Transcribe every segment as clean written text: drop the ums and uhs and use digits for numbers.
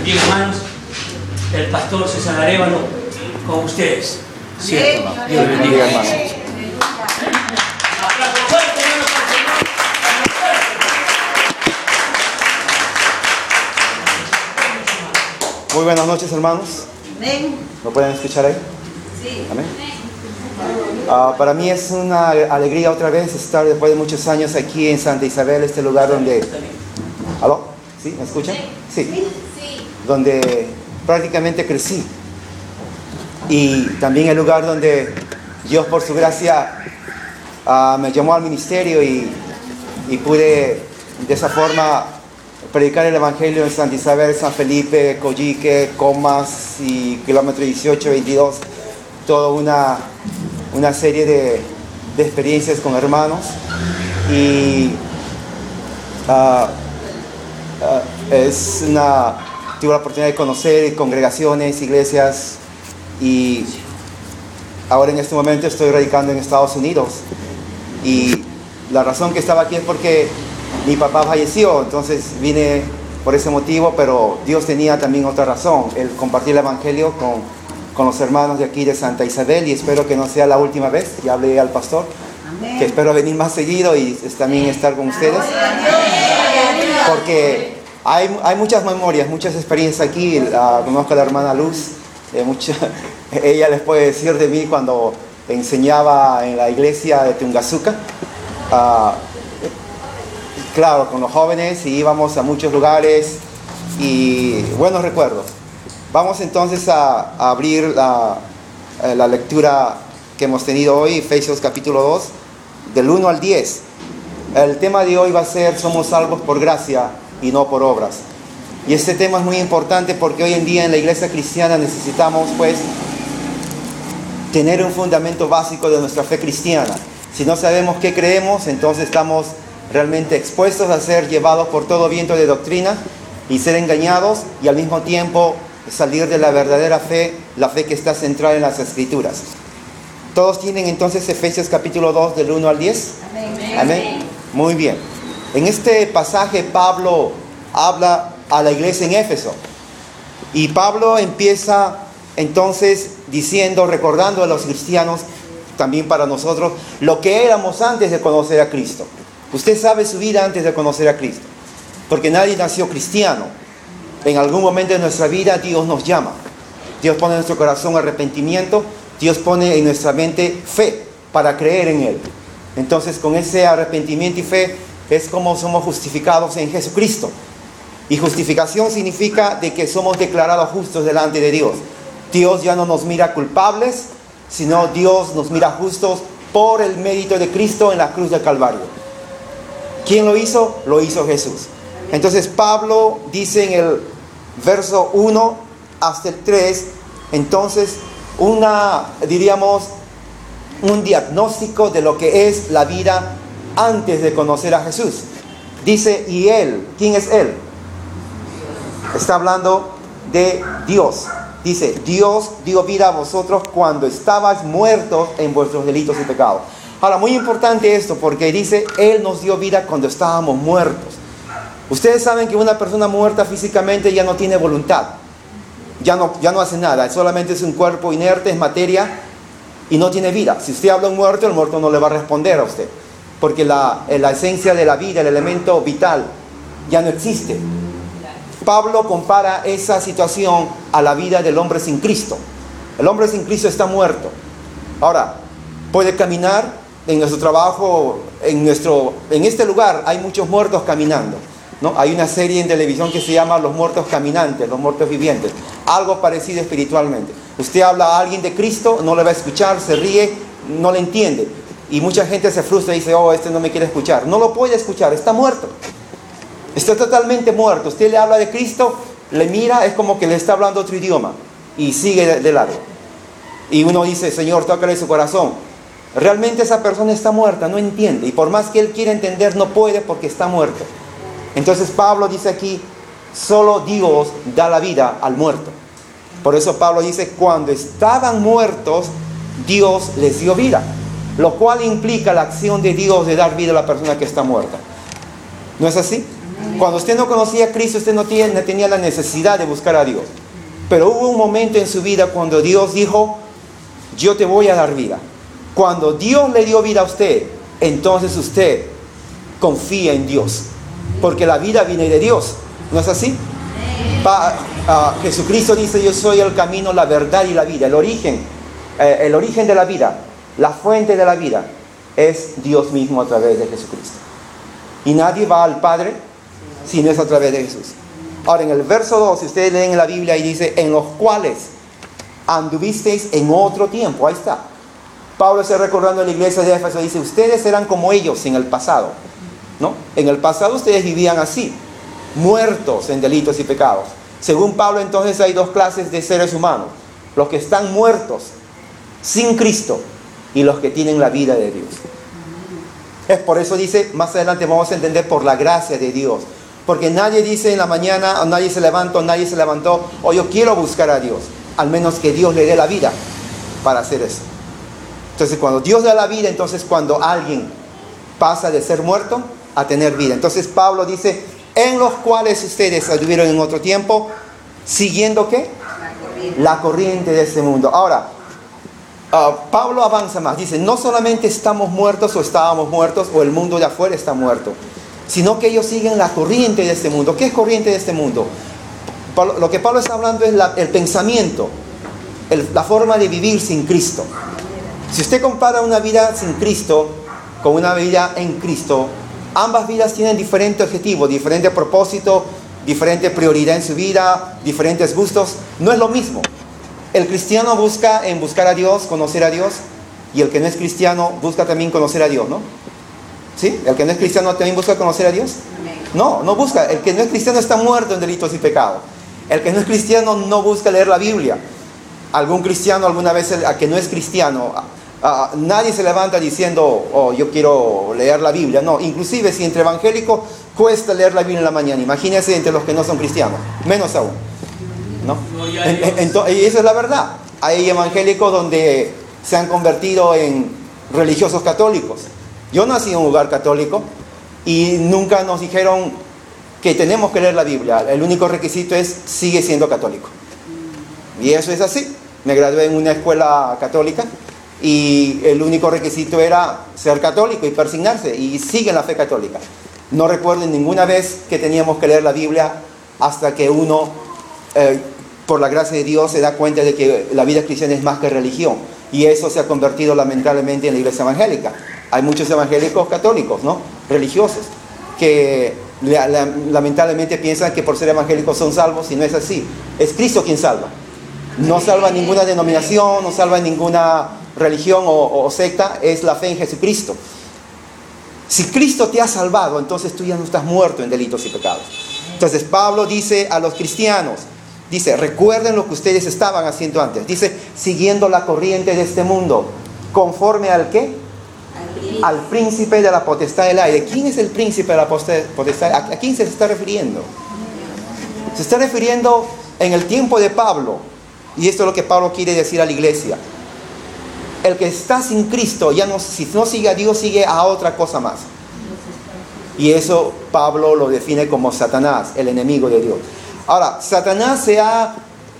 Bien, hermanos, el pastor César Arévalo con ustedes. Cierto, hermano. Dios le bendiga, hermanos. Muy buenas noches, hermanos. Amén. ¿Me pueden escuchar ahí? Sí. Amén. Para mí es una alegría otra vez estar después de muchos años aquí en Santa Isabel, este lugar donde... ¿Aló? ¿Sí? ¿Me escuchan? Sí. Donde prácticamente crecí. Y también el lugar donde Dios por su gracia me llamó al ministerio y pude de esa forma predicar el Evangelio en Santa Isabel, San Felipe, Coyique, Comas y kilómetro 18, 22. Toda una serie de experiencias con hermanos. Y tuve la oportunidad de conocer congregaciones, iglesias, y ahora en este momento estoy radicando en Estados Unidos. Y la razón que estaba aquí es porque mi papá falleció, entonces vine por ese motivo, pero Dios tenía también otra razón, el compartir el Evangelio con los hermanos de aquí de Santa Isabel, y espero que no sea la última vez. Ya hablé al pastor. Amén. Que espero venir más seguido y también estar con ustedes, porque hay muchas memorias, muchas experiencias aquí. Conozco a la hermana Luz, ella les puede decir de mí cuando enseñaba en la iglesia de Tungazuca. Claro, con los jóvenes, y íbamos a muchos lugares y buenos recuerdos. Vamos entonces a abrir la lectura que hemos tenido hoy, Efesios capítulo 2, del 1 al 10. El tema de hoy va a ser: somos salvos por gracia y no por obras. Y este tema es muy importante porque hoy en día en la iglesia cristiana necesitamos, pues, tener un fundamento básico de nuestra fe cristiana. Si no sabemos qué creemos, entonces estamos realmente expuestos a ser llevados por todo viento de doctrina y ser engañados, y al mismo tiempo salir de la verdadera fe, la fe que está centrada en las Escrituras. ¿Todos tienen entonces Efesios capítulo 2 del 1 al 10? Amén. Amén. Muy bien. En este pasaje Pablo habla a la iglesia en Éfeso, y Pablo empieza entonces diciendo, recordando a los cristianos, también para nosotros, lo que éramos antes de conocer a Cristo. Usted sabe su vida antes de conocer a Cristo, porque nadie nació cristiano. En algún momento de nuestra vida Dios nos llama. Dios pone en nuestro corazón arrepentimiento. Dios pone en nuestra mente fe para creer en Él. Entonces, con ese arrepentimiento y fe es como somos justificados en Jesucristo. Y justificación significa de que somos declarados justos delante de Dios. Dios ya no nos mira culpables, sino Dios nos mira justos por el mérito de Cristo en la cruz del Calvario. ¿Quién lo hizo? Lo hizo Jesús. Entonces Pablo dice en el verso 1 hasta el 3, entonces diríamos, un diagnóstico de lo que es la vida antes de conocer a Jesús. Dice, y Él, ¿quién es Él? Está hablando de Dios. Dice, Dios dio vida a vosotros cuando estabais muertos en vuestros delitos y pecados. Ahora, muy importante esto, porque dice, Él nos dio vida cuando estábamos muertos. Ustedes saben que una persona muerta físicamente ya no tiene voluntad. Ya no hace nada, solamente es un cuerpo inerte, es materia, y no tiene vida. Si usted habla a un muerto, el muerto no le va a responder a usted, porque la esencia de la vida, el elemento vital, ya no existe. Pablo compara esa situación a la vida del hombre sin Cristo. El hombre sin Cristo está muerto. Ahora, puede caminar en nuestro trabajo, en este lugar hay muchos muertos caminando, ¿no? Hay una serie en televisión que se llama Los Muertos Caminantes, los muertos vivientes. Algo parecido espiritualmente. Usted habla a alguien de Cristo, no le va a escuchar, se ríe, no le entiende. Y mucha gente se frustra y dice, oh, este no me quiere escuchar. No lo puede escuchar, está muerto. Está totalmente muerto. Usted le habla de Cristo, le mira, es como que le está hablando otro idioma, y sigue de largo. Y uno dice, Señor, tócale su corazón. Realmente esa persona está muerta, no entiende. Y por más que él quiera entender, no puede porque está muerto. Entonces Pablo dice aquí, solo Dios da la vida al muerto. Por eso Pablo dice, cuando estaban muertos, Dios les dio vida. Lo cual implica la acción de Dios de dar vida a la persona que está muerta. ¿No es así? Cuando usted no conocía a Cristo, usted no tenía la necesidad de buscar a Dios. Pero hubo un momento en su vida cuando Dios dijo, yo te voy a dar vida. Cuando Dios le dio vida a usted, entonces usted confía en Dios. Porque la vida viene de Dios. ¿No es así? Jesucristo dice, yo soy el camino, la verdad y la vida. El origen de la vida, la fuente de la vida, es Dios mismo a través de Jesucristo. Y nadie va al Padre si no es a través de Jesús. Ahora, en el verso 2, si ustedes leen en la Biblia, y dice, en los cuales anduvisteis en otro tiempo. Ahí está. Pablo está recordando a la iglesia de Éfeso, dice, ustedes eran como ellos en el pasado, ¿no? En el pasado ustedes vivían así, muertos en delitos y pecados. Según Pablo, entonces hay dos clases de seres humanos: los que están muertos sin Cristo y los que tienen la vida de Dios. Es por eso dice, más adelante vamos a entender, por la gracia de Dios. Porque nadie dice en la mañana, o nadie se levantó, o yo quiero buscar a Dios, al menos que Dios le dé la vida para hacer eso. Entonces, cuando Dios da la vida, entonces cuando alguien pasa de ser muerto a tener vida. Entonces Pablo dice, en los cuales ustedes anduvieron en otro tiempo, siguiendo ¿qué? La corriente de este mundo. Ahora, Pablo avanza más, dice, no solamente estamos muertos o estábamos muertos o el mundo de afuera está muerto, sino que ellos siguen la corriente de este mundo. ¿Qué es corriente de este mundo? Lo que Pablo está hablando es el pensamiento, la forma de vivir sin Cristo. Si usted compara una vida sin Cristo con una vida en Cristo, ambas vidas tienen diferentes objetivos, diferente propósito, diferente prioridad en su vida, diferentes gustos. No es lo mismo. El cristiano busca a Dios, conocer a Dios, y el que no es cristiano busca también conocer a Dios, ¿no? ¿Sí? ¿El que no es cristiano también busca conocer a Dios? No busca. El que no es cristiano está muerto en delitos y pecados. El que no es cristiano no busca leer la Biblia. Algún cristiano alguna vez, a que no es cristiano, nadie se levanta diciendo, oh, yo quiero leer la Biblia. No, inclusive si entre evangélicos cuesta leer la Biblia en la mañana, imagínense entre los que no son cristianos, menos aún, ¿no? Y eso es la verdad. Hay evangélicos donde se han convertido en religiosos católicos. Yo nací en un lugar católico y nunca nos dijeron que tenemos que leer la Biblia. El único requisito es, sigue siendo católico. Y eso es así. Me gradué en una escuela católica y el único requisito era ser católico y persignarse, y sigue en la fe católica. No recuerdo ninguna vez que teníamos que leer la Biblia hasta que uno, por la gracia de Dios, se da cuenta de que la vida cristiana es más que religión. Y eso se ha convertido lamentablemente en la iglesia evangélica. Hay muchos evangélicos católicos, ¿no? Religiosos, que lamentablemente piensan que por ser evangélicos son salvos, y no es así. Es Cristo quien salva. No salva ninguna denominación, no salva ninguna religión o secta, es la fe en Jesucristo. Si Cristo te ha salvado, entonces tú ya no estás muerto en delitos y pecados. Entonces Pablo dice a los cristianos, dice, recuerden lo que ustedes estaban haciendo antes. Dice, siguiendo la corriente de este mundo, conforme al ¿qué? Al príncipe de la potestad del aire. ¿Quién es el príncipe de la potestad? ¿A quién se está refiriendo? Se está refiriendo en el tiempo de Pablo. Y esto es lo que Pablo quiere decir a la iglesia. El que está sin Cristo, si no sigue a Dios, sigue a otra cosa más. Y eso Pablo lo define como Satanás, el enemigo de Dios. Ahora, Satanás se ha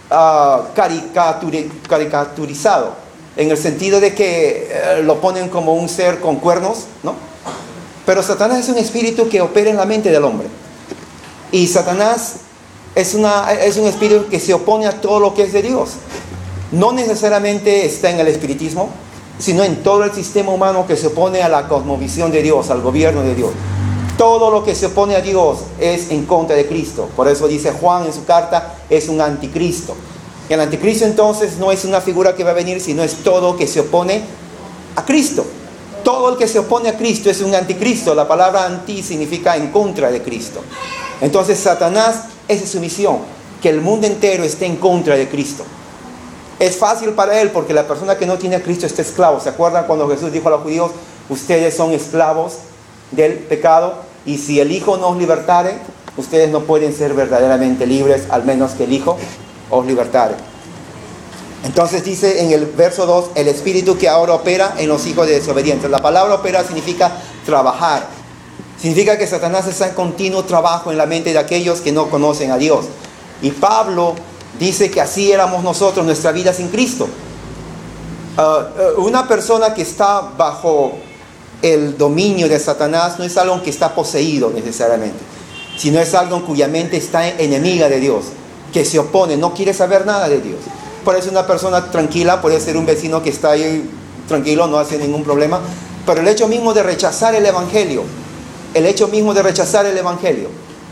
caricaturizado, en el sentido de que lo ponen como un ser con cuernos, ¿no? Pero Satanás es un espíritu que opera en la mente del hombre. Y Satanás es un espíritu que se opone a todo lo que es de Dios. No necesariamente está en el espiritismo, sino en todo el sistema humano que se opone a la cosmovisión de Dios, al gobierno de Dios. Todo lo que se opone a Dios es en contra de Cristo. Por eso dice Juan en su carta, es un anticristo. El anticristo entonces no es una figura que va a venir, sino es todo que se opone a Cristo. Todo el que se opone a Cristo es un anticristo. La palabra anti significa en contra de Cristo. Entonces Satanás, esa es su misión, que el mundo entero esté en contra de Cristo. Es fácil para él porque la persona que no tiene a Cristo está esclavo. ¿Se acuerdan cuando Jesús dijo a los judíos, ustedes son esclavos del pecado, y si el Hijo no os libertare, ustedes no pueden ser verdaderamente libres, al menos que el Hijo os libertare? Entonces dice en el verso 2, el espíritu que ahora opera en los hijos de desobedientes. La palabra opera significa trabajar, Significa que Satanás está en continuo trabajo en la mente de aquellos que no conocen a Dios. Y Pablo dice que así éramos nosotros, nuestra vida sin Cristo. Una persona que está bajo el dominio de Satanás no es algo que está poseído necesariamente, sino es algo cuya mente está enemiga de Dios, que se opone, no quiere saber nada de Dios. Puede ser una persona tranquila, puede ser un vecino que está ahí tranquilo, no hace ningún problema, pero el hecho mismo de rechazar el Evangelio, el hecho mismo de rechazar el Evangelio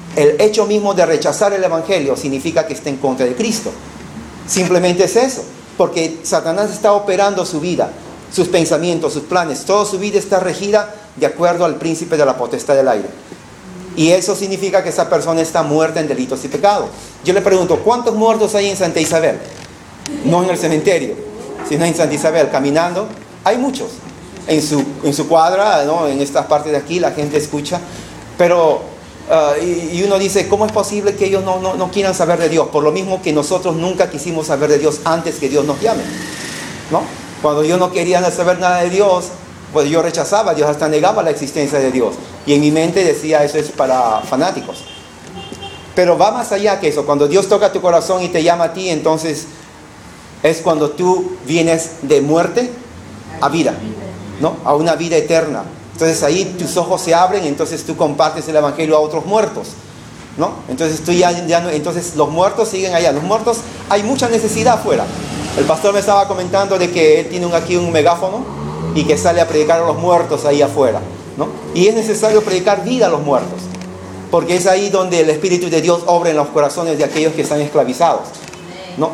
significa que está en contra de Cristo. Simplemente es eso, porque Satanás está operando su vida, sus pensamientos, sus planes, toda su vida está regida de acuerdo al príncipe de la potestad del aire. Y eso significa que esa persona está muerta en delitos y pecados. Yo le pregunto, ¿cuántos muertos hay en Santa Isabel? No en el cementerio, sino en Santa Isabel, caminando. Hay muchos. En su cuadra, ¿no? En estas partes de aquí la gente escucha. Pero, y uno dice, ¿cómo es posible que ellos no quieran saber de Dios? Por lo mismo que nosotros nunca quisimos saber de Dios antes que Dios nos llame, ¿no? Cuando yo no quería saber nada de Dios, pues yo rechazaba a Dios, hasta negaba la existencia de Dios. Y en mi mente decía, eso es para fanáticos. Pero va más allá que eso. Cuando Dios toca tu corazón y te llama a ti, entonces es cuando tú vienes de muerte a vida, ¿no? A una vida eterna. Entonces ahí tus ojos se abren, entonces tú compartes el Evangelio a otros muertos, ¿no? Entonces tú ya no, entonces los muertos siguen allá. Los muertos, hay mucha necesidad afuera. El pastor me estaba comentando de que él tiene aquí un megáfono y que sale a predicar a los muertos ahí afuera, ¿no? Y es necesario predicar vida a los muertos, porque es ahí donde el Espíritu de Dios obra en los corazones de aquellos que están esclavizados, ¿no?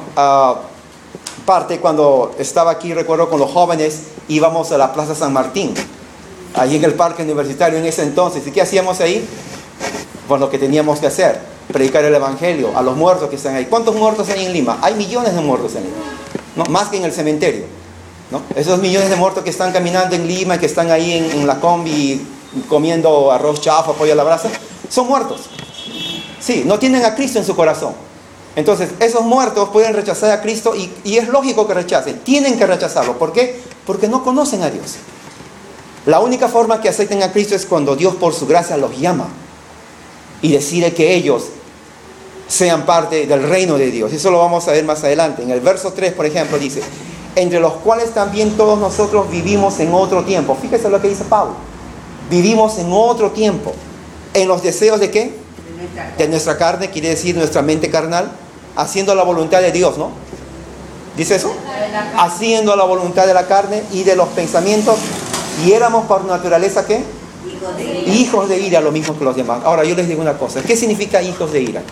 Parte cuando estaba aquí, recuerdo con los jóvenes, íbamos a la Plaza San Martín, allí en el parque universitario en ese entonces. ¿Y qué hacíamos ahí? Pues lo que teníamos que hacer, predicar el Evangelio a los muertos que están ahí. ¿Cuántos muertos hay en Lima? Hay millones de muertos en Lima, ¿no? Más que en el cementerio, ¿no? Esos millones de muertos que están caminando en Lima, que están ahí en la combi comiendo arroz chafa, pollo a la brasa, son muertos. Sí, no tienen a Cristo en su corazón. Entonces, esos muertos pueden rechazar a Cristo y es lógico que rechacen. Tienen que rechazarlo. ¿Por qué? Porque no conocen a Dios. La única forma que acepten a Cristo es cuando Dios por su gracia los llama y decide que ellos sean parte del reino de Dios. Eso lo vamos a ver más adelante. En el verso 3, por ejemplo, dice, entre los cuales también todos nosotros vivimos en otro tiempo. Fíjese lo que dice Pablo. Vivimos en otro tiempo. ¿En los deseos de qué? De nuestra carne, quiere decir nuestra mente carnal, haciendo la voluntad de Dios, ¿no? ¿Dice eso? Haciendo la voluntad de la carne y de los pensamientos. Y éramos por naturaleza, ¿qué? Hijos de ira, lo mismo que los demás. Ahora yo les digo una cosa. ¿Qué significa hijos de ira?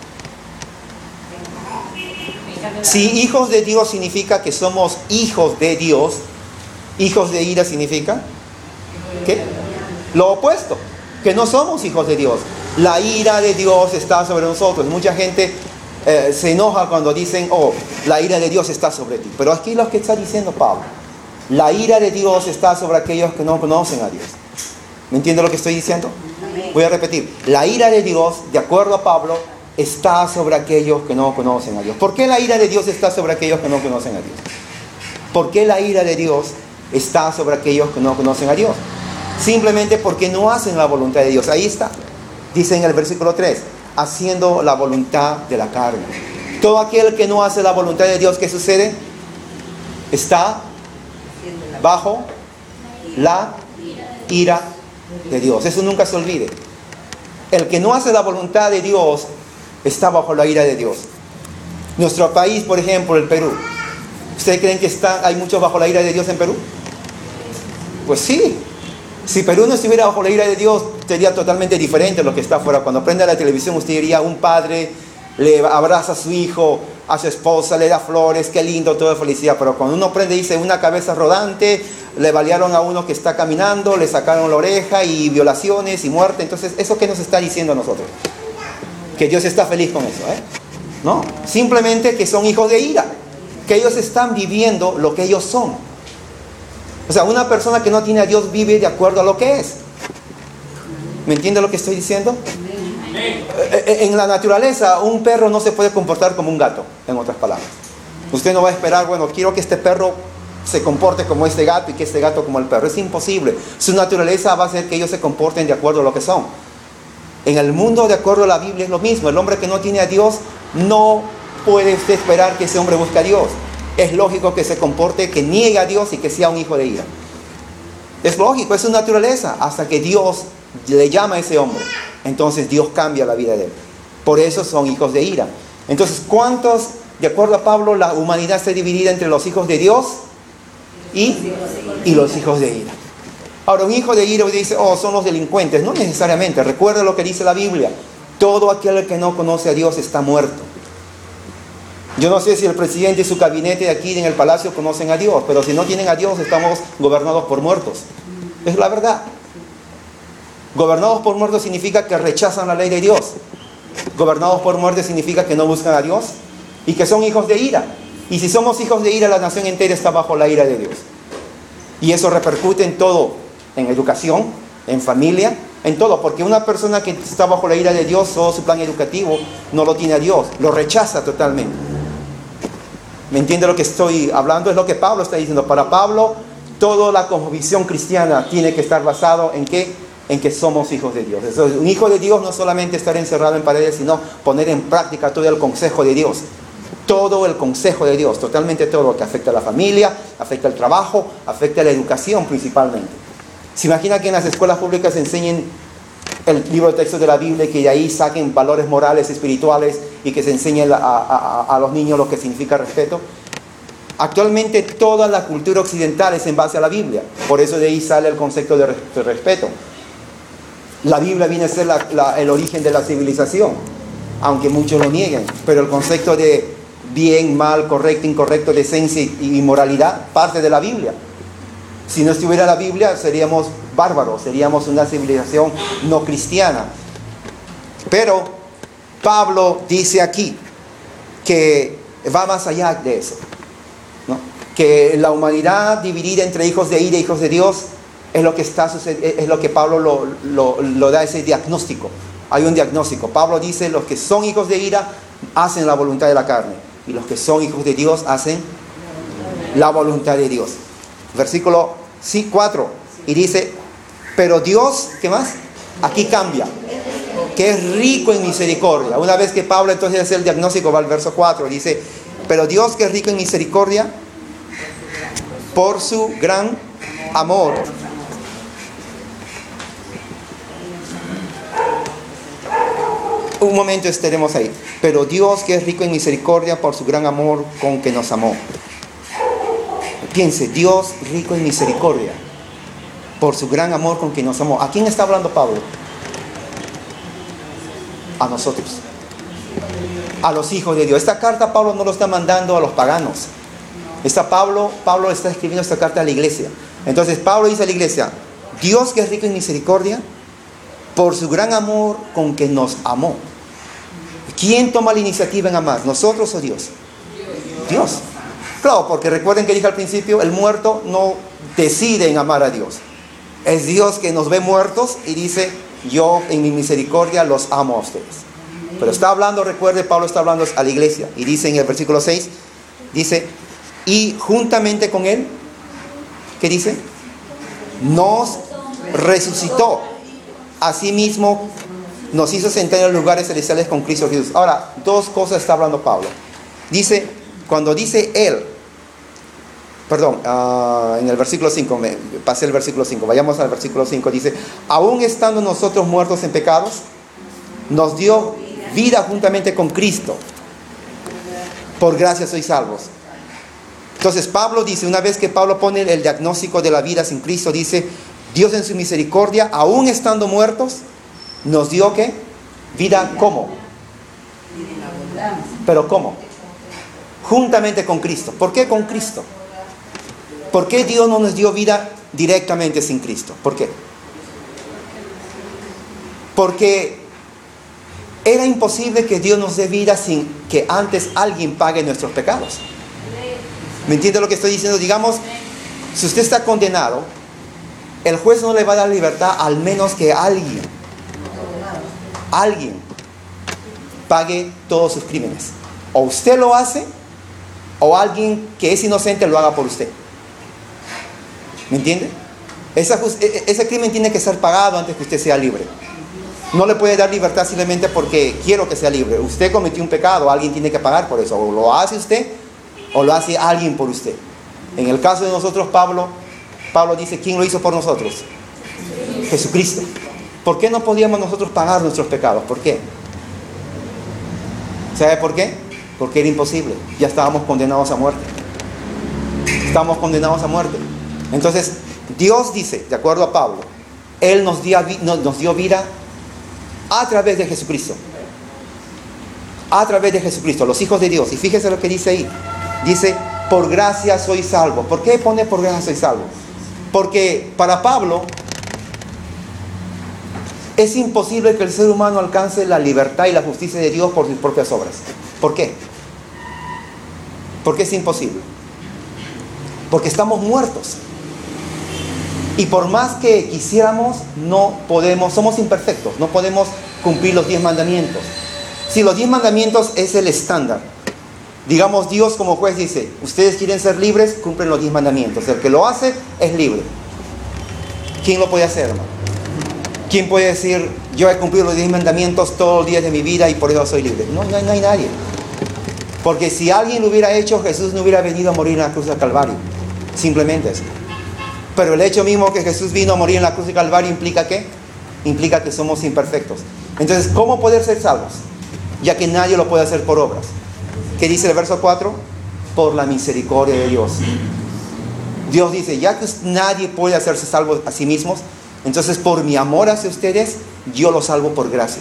Si hijos de Dios significa que somos hijos de Dios, hijos de ira significa ¿qué? Lo opuesto, que no somos hijos de Dios. La ira de Dios está sobre nosotros. Mucha gente se enoja cuando dicen, oh, la ira de Dios está sobre ti. Pero aquí lo que está diciendo Pablo, la ira de Dios está sobre aquellos que no conocen a Dios. ¿Me entiende lo que estoy diciendo? Voy a repetir. La ira de Dios, de acuerdo a Pablo, está sobre aquellos que no conocen a Dios. ¿Por qué la ira de Dios está sobre aquellos que no conocen a Dios? ¿Por qué la ira de Dios está sobre aquellos que no conocen a Dios? Simplemente porque no hacen la voluntad de Dios. Ahí está. Dice en el versículo 3, haciendo la voluntad de la carne. Todo aquel que no hace la voluntad de Dios, ¿qué sucede? Está bajo la ira de Dios. Eso nunca se olvide. El que no hace la voluntad de Dios está bajo la ira de Dios. Nuestro país, por ejemplo, el Perú. ¿Ustedes creen que hay muchos bajo la ira de Dios en Perú? Pues sí. Si Perú no estuviera bajo la ira de Dios, sería totalmente diferente a lo que está afuera. Cuando prende la televisión, usted diría, un padre le abraza a su hijo, a su esposa, le da flores, qué lindo, todo de felicidad. Pero cuando uno prende, dice, una cabeza rodante, le balearon a uno que está caminando, le sacaron la oreja y violaciones y muerte. Entonces, ¿eso qué nos está diciendo a nosotros? Que Dios está feliz con eso, ¿eh? No, simplemente que son hijos de ira, que ellos están viviendo lo que ellos son. O sea, una persona que no tiene a Dios vive de acuerdo a lo que es. ¿Me entiende lo que estoy diciendo? En la naturaleza, un perro no se puede comportar como un gato, en otras palabras. Usted no va a esperar, bueno, quiero que este perro se comporte como este gato y que este gato como el perro. Es imposible. Su naturaleza va a hacer que ellos se comporten de acuerdo a lo que son. En el mundo, de acuerdo a la Biblia, es lo mismo. El hombre que no tiene a Dios, no puede usted esperar que ese hombre busque a Dios. Es lógico que se comporte, que niegue a Dios y que sea un hijo de ira. Es lógico, es su naturaleza, hasta que Dios le llama a ese hombre. Entonces Dios cambia la vida de él. Por eso son hijos de ira. Entonces, ¿cuántos, de acuerdo a Pablo, la humanidad está dividida entre los hijos de Dios y los hijos de ira? Ahora, un hijo de ira dice, oh, son los delincuentes. No necesariamente. Recuerda lo que dice la Biblia. Todo aquel que no conoce a Dios está muerto. Yo no sé si el presidente y su gabinete de aquí en el palacio conocen a Dios, pero si no tienen a Dios, estamos gobernados por muertos. Es la verdad. Gobernados por muertos significa que rechazan la ley de Dios. Gobernados por muerte significa que no buscan a Dios y que son hijos de ira. Y si somos hijos de ira, la nación entera está bajo la ira de Dios. Y eso repercute en todo, en educación, en familia, en todo. Porque una persona que está bajo la ira de Dios, todo su plan educativo no lo tiene a Dios, lo rechaza totalmente. ¿Me entiende lo que estoy hablando? Es lo que Pablo está diciendo. Para Pablo, toda la cosmovisión cristiana tiene que estar basado en ¿qué? En que somos hijos de Dios. Entonces, un hijo de Dios no solamente estar encerrado en paredes, sino poner en práctica todo el consejo de Dios. Todo el consejo de Dios, totalmente todo lo que afecta a la familia, afecta al trabajo, afecta a la educación principalmente. ¿Se imagina que en las escuelas públicas enseñen el libro de texto de la Biblia y que de ahí saquen valores morales, espirituales y que se enseñe a los niños lo que significa respeto? Actualmente toda la cultura occidental es en base a la Biblia. Por eso de ahí sale el concepto de respeto. La Biblia viene a ser el origen de la civilización, aunque muchos lo nieguen. Pero el concepto de bien, mal, correcto, incorrecto, decencia y moralidad parte de la Biblia. Si no estuviera la Biblia, seríamos bárbaros, seríamos una civilización no cristiana. Pero Pablo dice aquí que va más allá de eso, ¿no? Que la humanidad dividida entre hijos de ira y hijos de Dios es lo que está sucediendo, es lo que Pablo lo da ese diagnóstico. Hay un diagnóstico. Pablo dice: los que son hijos de ira hacen la voluntad de la carne, y los que son hijos de Dios hacen la voluntad de Dios. Versículo 4, y dice: pero Dios, ¿qué más? Aquí cambia, que es rico en misericordia. Una vez que Pablo entonces hace el diagnóstico, va al verso 4, dice: pero Dios, que es rico en misericordia, por su gran amor. Un momento, estaremos ahí. Pero Dios, que es rico en misericordia, por su gran amor con que nos amó. Piense, Dios rico en misericordia, por su gran amor con que nos amó. ¿A quién está hablando Pablo? A nosotros, a los hijos de Dios. Esta carta Pablo no lo está mandando a los paganos. Pablo está escribiendo esta carta a la iglesia. Entonces Pablo dice a la iglesia: Dios, que es rico en misericordia, por su gran amor con que nos amó. ¿Quién toma la iniciativa en amar? ¿Nosotros o Dios? Dios. Claro, porque recuerden que dije al principio, el muerto no decide en amar a Dios. Es Dios que nos ve muertos y dice: yo en mi misericordia los amo a ustedes. Pero está hablando, recuerde, Pablo está hablando a la iglesia. Y dice en el versículo 6, dice: y juntamente con él, ¿qué dice? Nos resucitó. Asimismo nos hizo sentar en los lugares celestiales con Cristo Jesús. Ahora, dos cosas está hablando Pablo. Dice, cuando dice él, en el versículo 5, pasé el versículo 5, vayamos al versículo 5, dice: aún estando nosotros muertos en pecados, nos dio vida juntamente con Cristo. Por gracia sois salvos. Entonces Pablo dice, una vez que Pablo pone el diagnóstico de la vida sin Cristo, dice: Dios en su misericordia, aún estando muertos, nos dio ¿qué? Vida. ¿Cómo? ¿Pero cómo? Juntamente con Cristo. ¿Por qué con Cristo? ¿Por qué Dios no nos dio vida directamente sin Cristo? ¿Por qué? Porque era imposible que Dios nos dé vida sin que antes alguien pague nuestros pecados. ¿Me entiende lo que estoy diciendo? Digamos, si usted está condenado, el juez no le va a dar libertad al menos que alguien pague todos sus crímenes. O usted lo hace, o alguien que es inocente lo haga por usted. ¿Me entiende? Ese crimen tiene que ser pagado antes que usted sea libre. No le puede dar libertad simplemente porque quiero que sea libre. Usted cometió un pecado, alguien tiene que pagar por eso. O lo hace usted o lo hace alguien por usted. En el caso de nosotros, Pablo dice, ¿quién lo hizo por nosotros? Jesucristo. ¿Por qué no podíamos nosotros pagar nuestros pecados? ¿Por qué? ¿Sabe por qué? Porque era imposible. Ya estábamos condenados a muerte. Estábamos condenados a muerte. Entonces, Dios dice, de acuerdo a Pablo, Él nos dio vida a través de Jesucristo. A través de Jesucristo, los hijos de Dios. Y fíjese lo que dice ahí. Dice, por gracia soy salvo. ¿Por qué pone por gracia soy salvo? Porque para Pablo es imposible que el ser humano alcance la libertad y la justicia de Dios por sus propias obras. ¿Por qué? Porque es imposible. Porque estamos muertos. Y por más que quisiéramos, no podemos, somos imperfectos, no podemos cumplir los 10 mandamientos. Si los 10 mandamientos es el estándar, digamos, Dios como juez dice, ustedes quieren ser libres, cumplen los 10 mandamientos. El que lo hace es libre. ¿Quién lo puede hacer, hermano? ¿Quién puede decir, yo he cumplido los 10 mandamientos todos los días de mi vida y por eso soy libre? No hay nadie. Porque si alguien lo hubiera hecho, Jesús no hubiera venido a morir en la cruz del Calvario. Simplemente eso. Pero el hecho mismo que Jesús vino a morir en la cruz del Calvario implica ¿qué? Implica que somos imperfectos. Entonces, ¿cómo poder ser salvos? Ya que nadie lo puede hacer por obras. ¿Qué dice el verso 4? Por la misericordia de Dios. Dios dice, ya que nadie puede hacerse salvo a sí mismos, entonces por mi amor hacia ustedes, yo los salvo por gracia.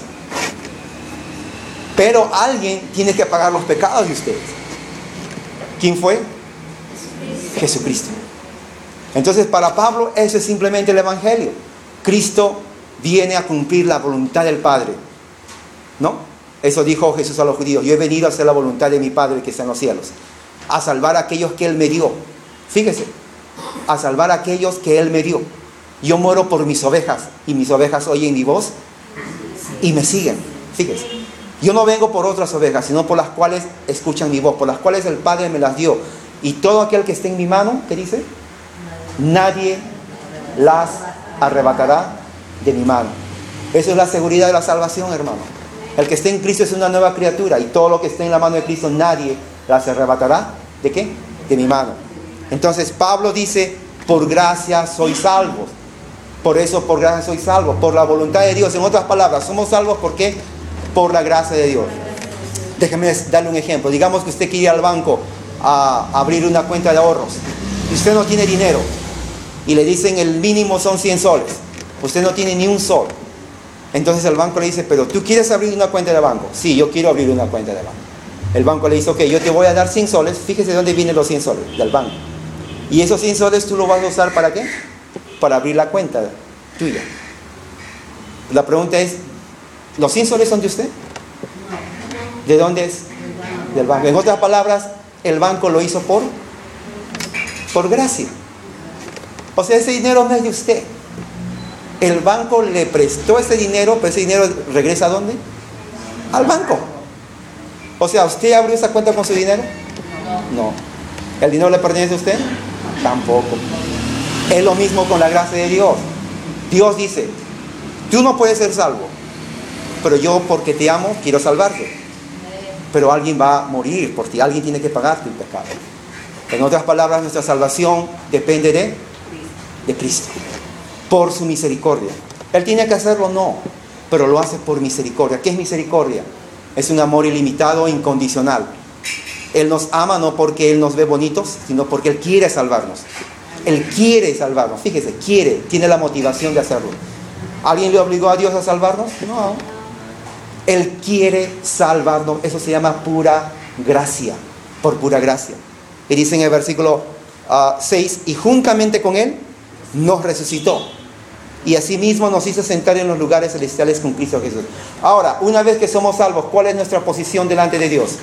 Pero alguien tiene que pagar los pecados de ustedes. ¿Quién fue? Jesucristo. Entonces para Pablo eso es simplemente el Evangelio. Cristo viene a cumplir la voluntad del Padre, ¿no? Eso dijo Jesús a los judíos, yo he venido a hacer la voluntad de mi Padre que está en los cielos, a salvar a aquellos que Él me dio. Fíjese, a salvar a aquellos que Él me dio. Yo muero por mis ovejas y mis ovejas oyen mi voz y me siguen. Fíjese, yo no vengo por otras ovejas, sino por las cuales escuchan mi voz, por las cuales el Padre me las dio. Y todo aquel que esté en mi mano, ¿qué dice? Nadie las arrebatará de mi mano. Eso es la seguridad de la salvación, hermano. El que esté en Cristo es una nueva criatura y todo lo que esté en la mano de Cristo nadie las arrebatará. ¿De qué? De mi mano. Entonces Pablo dice, por gracia sois salvos. Por eso por gracia sois salvos, por la voluntad de Dios. En otras palabras, somos salvos ¿por qué? Por la gracia de Dios. Déjeme darle un ejemplo. Digamos que usted quiere ir al banco a abrir una cuenta de ahorros y usted no tiene dinero y le dicen el mínimo son 100 soles. Usted no tiene ni un sol. Entonces el banco le dice, pero ¿tú quieres abrir una cuenta de banco? Sí, yo quiero abrir una cuenta de banco. El banco le dice, ok, yo te voy a dar 100 soles. Fíjese de dónde vienen los 100 soles, del banco. Y esos 100 soles tú los vas a usar ¿para qué? Para abrir la cuenta tuya. La pregunta es, ¿los 100 soles son de usted? ¿De dónde es? Del banco. En otras palabras, el banco lo hizo por gracia. O sea, ese dinero no es de usted. El banco le prestó ese dinero, pero ese dinero regresa ¿a dónde? Al banco. O sea, ¿usted abrió esa cuenta con su dinero? No. ¿El dinero le pertenece a usted? Tampoco. Es lo mismo con la gracia de Dios. Dios dice, tú no puedes ser salvo, pero yo porque te amo quiero salvarte. Pero alguien va a morir por ti, alguien tiene que pagar tu pecado. En otras palabras, nuestra salvación depende de Cristo, por su misericordia. ¿Él tiene que hacerlo? No, pero lo hace por misericordia. ¿Qué es misericordia? Es un amor ilimitado e incondicional. Él nos ama no porque Él nos ve bonitos, sino porque Él quiere salvarnos. Él quiere salvarnos, fíjese, quiere, tiene la motivación de hacerlo. ¿Alguien le obligó a Dios a salvarnos? No. Él quiere salvarnos, eso se llama pura gracia, por pura gracia. Y dice en el versículo 6, y juntamente con Él nos resucitó. Y asimismo nos hizo sentar en los lugares celestiales con Cristo Jesús. Ahora, una vez que somos salvos, ¿cuál es nuestra posición delante de Dios?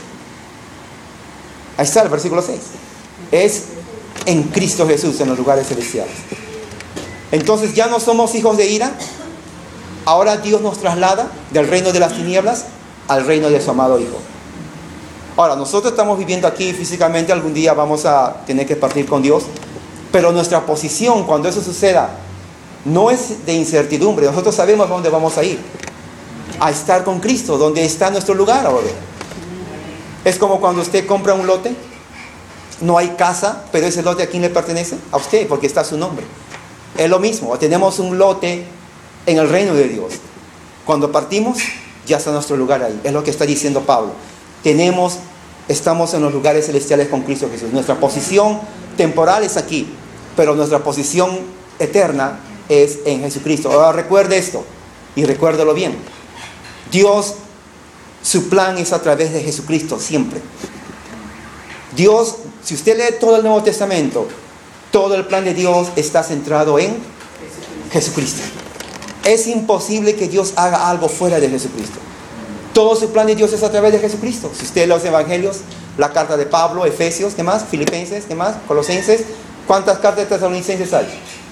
Ahí está el versículo 6. Es en Cristo Jesús, en los lugares celestiales. Entonces ya no somos hijos de ira. Ahora Dios nos traslada del reino de las tinieblas al reino de su amado Hijo. Ahora, nosotros estamos viviendo aquí físicamente, algún día vamos a tener que partir con Dios, pero nuestra posición cuando eso suceda no es de incertidumbre. Nosotros sabemos a dónde vamos a ir. a estar con Cristo, donde está nuestro lugar ahora. Es como cuando usted compra un lote, no hay casa, pero ese lote ¿a quién le pertenece? A usted, porque está su nombre. Es lo mismo, tenemos un lote en el reino de Dios. Cuando partimos, ya está nuestro lugar ahí. Es lo que está diciendo Pablo. Estamos en los lugares celestiales con Cristo Jesús. Nuestra posición temporal es aquí, pero nuestra posición eterna es en Jesucristo. Ahora recuerde esto, y recuérdelo bien. Dios, su plan es a través de Jesucristo, siempre. Dios, si usted lee todo el Nuevo Testamento, todo el plan de Dios está centrado en Jesucristo. Es imposible que Dios haga algo fuera de Jesucristo. Todo su plan de Dios es a través de Jesucristo. Si usted lee los evangelios, la carta de Pablo, Efesios, ¿qué más? Filipenses, ¿qué más? Colosenses. ¿Cuántas cartas de Tesalonicenses hay?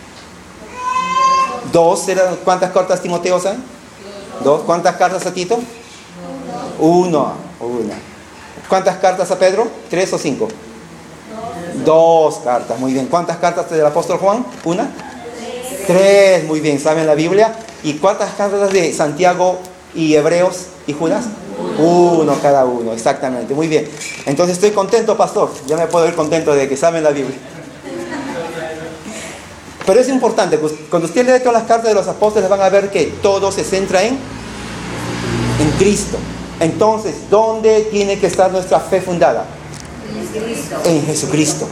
2. ¿Cuántas cartas Timoteos hay? 2. ¿Cuántas cartas a Tito? 1. ¿Cuántas cartas a Pedro? 3 o 5. 2 cartas, muy bien. ¿Cuántas cartas del apóstol Juan? 1. 3, muy bien. ¿Saben la Biblia? ¿Y cuántas cartas de Santiago y Hebreos y Judas? 1 cada uno, exactamente. Muy bien. Entonces estoy contento, pastor. Ya me puedo ir contento de que saben la Biblia. Pero es importante, pues, cuando usted lee todas las cartas de los apóstoles van a ver que todo se centra en Cristo. Entonces, ¿dónde tiene que estar nuestra fe fundada? En Jesucristo.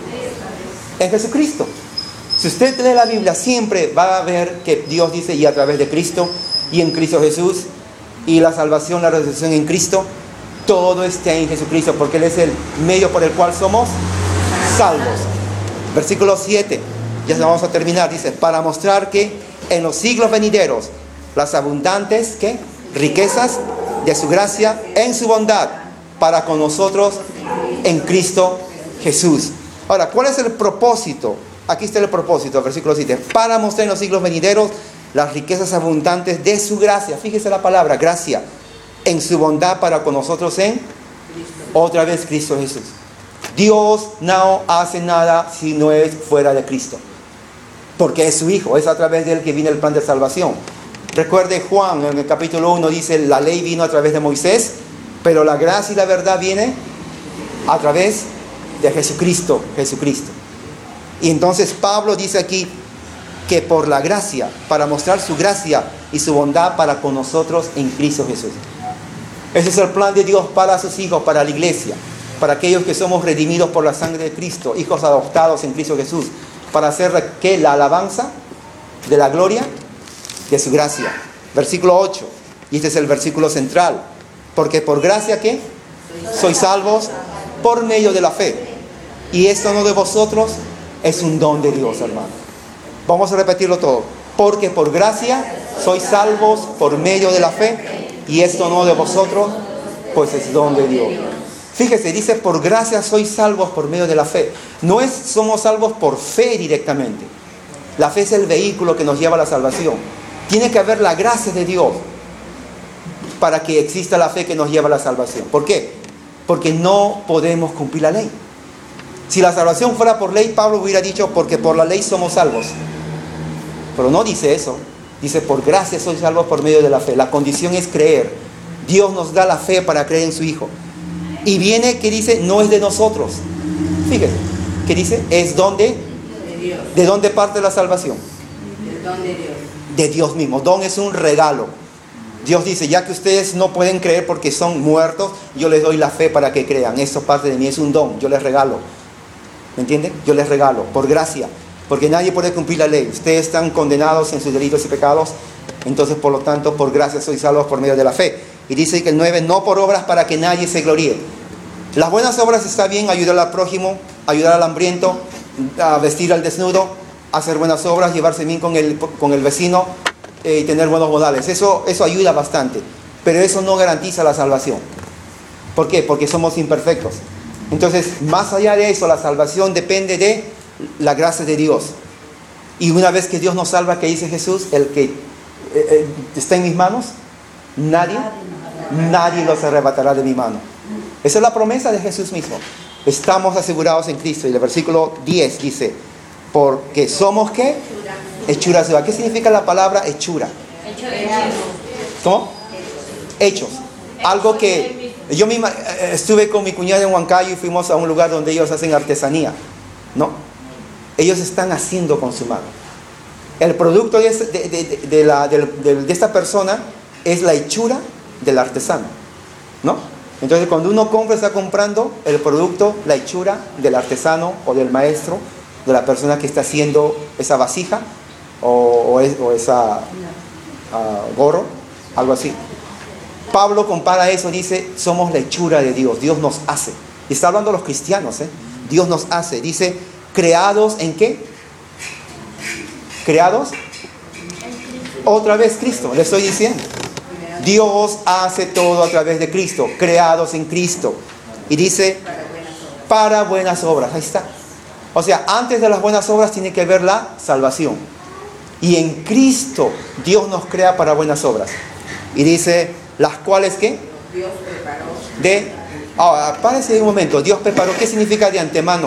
En Jesucristo. Si usted lee la Biblia, siempre va a ver que Dios dice, y a través de Cristo, y en Cristo Jesús, y la salvación, la redención en Cristo, todo está en Jesucristo, porque Él es el medio por el cual somos salvos. Versículo 7, ya vamos a terminar, dice, para mostrar que en los siglos venideros, las abundantes, ¿qué? Riquezas de su gracia en su bondad para con nosotros en Cristo Jesús. Ahora, ¿cuál es el propósito? Aquí está el propósito, versículo 7. Para mostrar en los siglos venideros las riquezas abundantes de su gracia. Fíjese la palabra, gracia. En su bondad para con nosotros en, otra vez, Cristo Jesús. Dios no hace nada si no es fuera de Cristo. Porque es su Hijo, es a través de Él que viene el plan de salvación. Recuerde Juan, en el capítulo 1 dice, la ley vino a través de Moisés, pero la gracia y la verdad viene a través de Jesucristo. Y entonces Pablo dice aquí que por la gracia, para mostrar su gracia y su bondad para con nosotros en Cristo Jesús. Ese es el plan de Dios para sus hijos, para la iglesia, para aquellos que somos redimidos por la sangre de Cristo, hijos adoptados en Cristo Jesús, para hacer ¿qué? La alabanza de la gloria de su gracia. Versículo 8, y este es el versículo central. Porque por gracia, ¿qué? Sois salvos por medio de la fe. Y esto no de vosotros, es un don de Dios, hermano. Vamos a repetirlo todo. Porque por gracia sois salvos por medio de la fe. Y esto no de vosotros, pues es don de Dios. Fíjese, dice, por gracia sois salvos por medio de la fe. No es somos salvos por fe directamente. La fe es el vehículo que nos lleva a la salvación. Tiene que haber la gracia de Dios para que exista la fe que nos lleva a la salvación. ¿Por qué? Porque no podemos cumplir la ley. Si la salvación fuera por ley, Pablo hubiera dicho, porque por la ley somos salvos. Pero no dice eso. Dice, por gracia sois salvos por medio de la fe. La condición es creer. Dios nos da la fe para creer en su Hijo. Y viene que dice, no es de nosotros. Fíjese, que dice, es don de Dios. ¿De dónde parte la salvación? Del don de Dios. De Dios mismo. Don es un regalo. Dios dice, ya que ustedes no pueden creer porque son muertos, yo les doy la fe para que crean. Eso parte de mí, es un don, yo les regalo. ¿Me entienden? Yo les regalo, por gracia. Porque nadie puede cumplir la ley. Ustedes están condenados en sus delitos y pecados. Entonces, por lo tanto, por gracia sois salvos por medio de la fe. Y dice que el 9, no por obras para que nadie se gloríe. Las buenas obras está bien, ayudar al prójimo, ayudar al hambriento, a vestir al desnudo, hacer buenas obras, llevarse bien con el vecino y tener buenos modales. Eso ayuda bastante. Pero eso no garantiza la salvación. ¿Por qué? Porque somos imperfectos. Entonces, más allá de eso, la salvación depende de la gracia de Dios. Y una vez que Dios nos salva, que dice Jesús, el que está en mis manos, nadie los arrebatará de mi mano. Esa es la promesa de Jesús mismo. Estamos asegurados en Cristo. Y el versículo 10 dice, porque somos ¿qué? Hechura suya. ¿Qué significa la palabra hechura? ¿Cómo? hechos. Algo que yo misma estuve con mi cuñada en Huancayo y fuimos a un lugar donde ellos hacen artesanía, ¿no? Ellos están haciendo con su mano. El producto de esta persona es la hechura del artesano, ¿no? Entonces cuando uno compra, está comprando el producto, la hechura del artesano o del maestro, de la persona que está haciendo esa vasija o esa gorro, algo así. Pablo compara eso, dice, somos la hechura de Dios, Dios nos hace. Y está hablando a los cristianos, Dios nos hace. Dice, creados ¿en qué? Creados. Otra vez Cristo, le estoy diciendo. Dios hace todo a través de Cristo, creados en Cristo. Y dice, para buenas obras, ahí está. O sea, antes de las buenas obras tiene que haber la salvación. Y en Cristo Dios nos crea para buenas obras. Y dice, las cuales ¿qué? Dios preparó. Párese un momento, Dios preparó, ¿qué significa de antemano?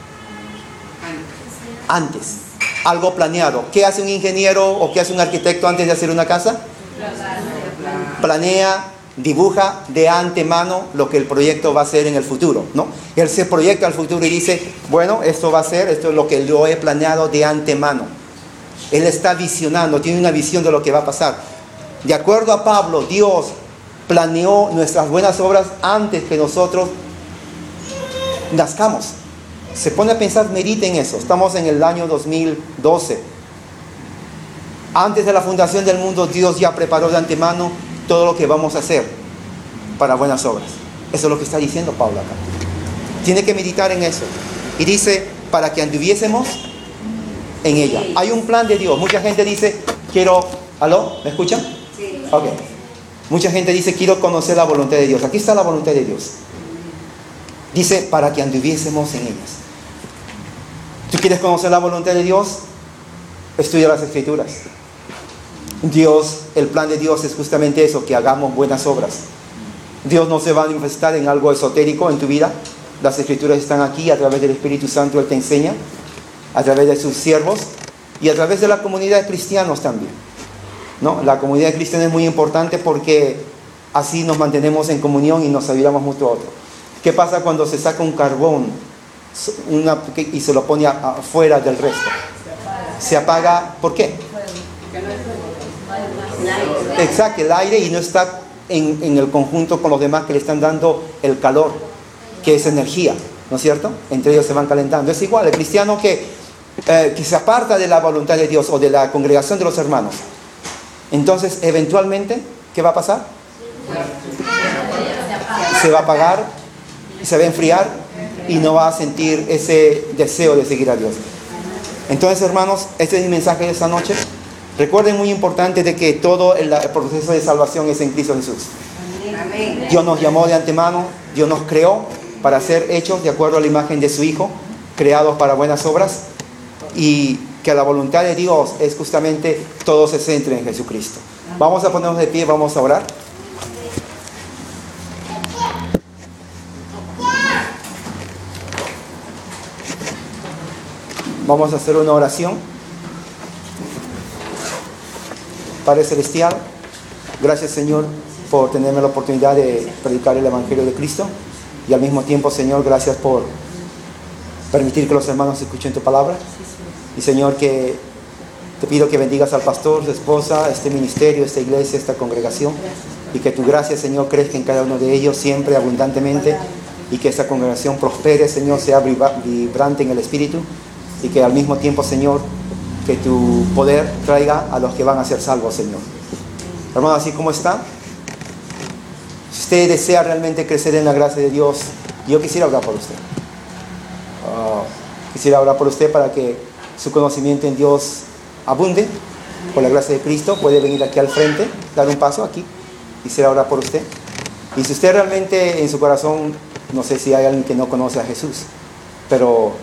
Antes. Algo planeado. ¿Qué hace un ingeniero o qué hace un arquitecto antes de hacer una casa? Planea, dibuja de antemano lo que el proyecto va a ser en el futuro, ¿no? Él se proyecta al futuro y dice, bueno, esto va a ser, esto es lo que yo he planeado de antemano. Él está visionando, tiene una visión de lo que va a pasar. De acuerdo a Pablo, Dios planeó nuestras buenas obras antes que nosotros nazcamos. Se pone a pensar, medite en eso. Estamos en el año 2012. Antes de la fundación del mundo, Dios ya preparó de antemano todo lo que vamos a hacer para buenas obras. Eso es lo que está diciendo Pablo acá. Tiene que meditar en eso. Y dice, para que anduviésemos en ella. Hay un plan de Dios. Mucha gente dice, ¿aló? ¿Me escuchan? Sí. Ok. Mucha gente dice, quiero conocer la voluntad de Dios. Aquí está la voluntad de Dios. Dice, para que anduviésemos en ellas. ¿Tú quieres conocer la voluntad de Dios? Estudia las Escrituras. Dios, el plan de Dios es justamente eso, que hagamos buenas obras. Dios no se va a manifestar en algo esotérico en tu vida. Las Escrituras están aquí, a través del Espíritu Santo Él te enseña, a través de sus siervos y a través de la comunidad de cristianos también, ¿no? La comunidad cristiana es muy importante porque así nos mantenemos en comunión y nos ayudamos mutuo a otro. ¿Qué pasa cuando se saca un carbón y se lo pone afuera del resto? Se apaga, ¿por qué? Exacto, el aire, y no está en el conjunto con los demás que le están dando el calor, que es energía, ¿no es cierto? Entre ellos se van calentando. Es igual, el cristiano que se aparta de la voluntad de Dios o de la congregación de los hermanos, entonces eventualmente, ¿qué va a pasar? Se va a apagar, se va a enfriar y no va a sentir ese deseo de seguir a Dios. Entonces, hermanos, este es mi mensaje de esta noche. Recuerden, muy importante, de que todo el proceso de salvación es en Cristo Jesús. Amén. Dios nos llamó de antemano, Dios nos creó para ser hechos de acuerdo a la imagen de su Hijo, creados para buenas obras, y que la voluntad de Dios es justamente todo se centre en Jesucristo. Vamos a ponernos de pie, vamos a orar. Vamos a hacer una oración. Padre Celestial, gracias, Señor, por tenerme la oportunidad de predicar el Evangelio de Cristo. Y al mismo tiempo, Señor, gracias por permitir que los hermanos escuchen tu palabra. Y, Señor, que te pido que bendigas al pastor, su esposa, este ministerio, esta iglesia, esta congregación. Y que tu gracia, Señor, crezca en cada uno de ellos siempre abundantemente. Y que esta congregación prospere, Señor, sea vibrante en el Espíritu. Y que al mismo tiempo, Señor, que tu poder traiga a los que van a ser salvos, Señor. Hermano, así como está, si usted desea realmente crecer en la gracia de Dios, yo quisiera orar por usted. Quisiera orar por usted para que su conocimiento en Dios abunde por la gracia de Cristo. Puede venir aquí al frente, dar un paso aquí. Quisiera orar por usted. Y si usted realmente en su corazón, no sé si hay alguien que no conoce a Jesús, pero